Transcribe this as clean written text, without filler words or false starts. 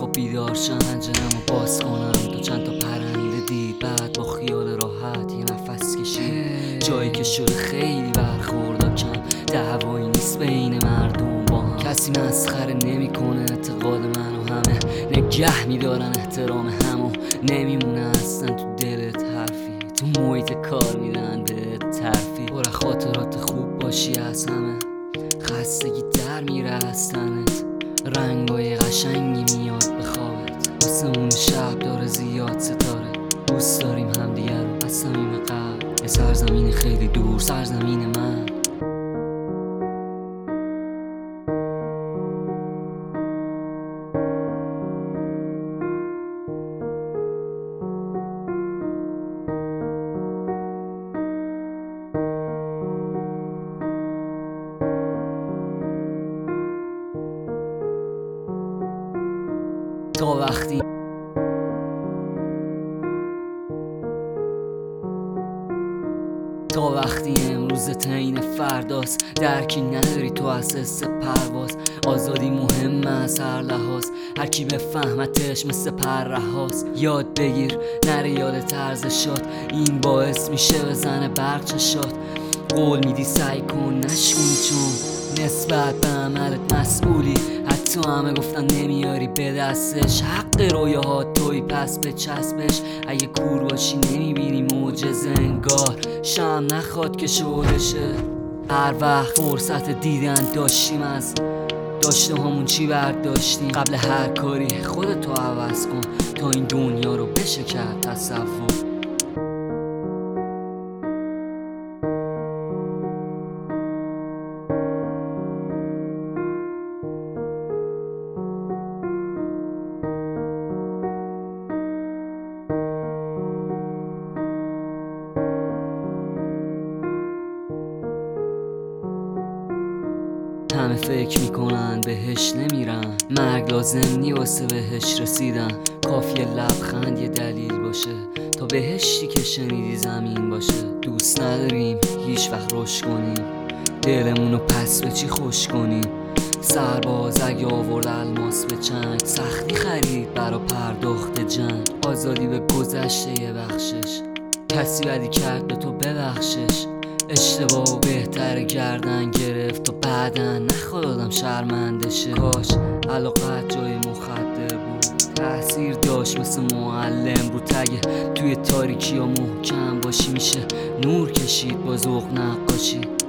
خواب بیدار شم، پنجره‌مو باز کنم تا چند تا پرنده دید، بعد با خیال راحت یه نفس کشید. جایی که شده خیلی برخوردا کم، دعوایی نیست بین مردم با هم، کسی مسخره نمیکنه اعتقاد منو، همه نگه میدارن احترام همو، نمیمونه اصلا تو دلت حرفی، تو محیط کار میدن بهت ترفیع. پر خاطرات خوب باشی از همه، خستگی در میره از تنت، رنگای قشنگی میاد به خوابت، آسمون شب داره زیاد ستاره، دوست داریم همدیگه رو از صمیم قلب، یه سرزمین خیلی دور، سرزمین من. تا وقتی امروز تعیین فرداست، درکی نداری تو از حس پرواز، آزادی مهمه از هر لحاظ، هر کی بفهمتش مثل پرهاست. یاد بگیر نره یاد طرز شد، این باعث میشه بزنه برق چشات، قول میدی سعی کن نشونی چون نسبت به عملت مسئولی، حتی همه گفتن نمیاری به دستش، حق رویاهات توی پس به چسبش، اگه کور باشی نمیبینی معجزه انگار، شم نخواد که شعله شه، هر وقت فرصت دیدن داشتیم از داشته همون چی برداشتیم، قبل هر کاری خودتو عوض کن تا این دنیا رو بشه کرد تصور. همه فکر میکنن بهش نمیرن، مرگ لازم نی واسه بهش رسیدن، کافیه لبخند یه دلیل باشه تا بهشتی که شنیدی زمین باشه. دوست نداریم هیچ وقت رشد کنیم، دلمونو پس به چی خوش کنیم، سرباز اگه آورد الماس به چنگ، سختی خرید برا پرداخت جنگ، آزادی به گذشته یه بخشش، کسی بدی کرد به تو ببخشش، اشتباه بهتر گردن گرفت تا بعدن نخواد آدم شرمنده شه، کاش علاقت جای مخدر بود، تأثیر داشت مثل معلم رو تگه، توی تاریکی ها محکم باشی میشه نور کشید با ذوق نقاشی.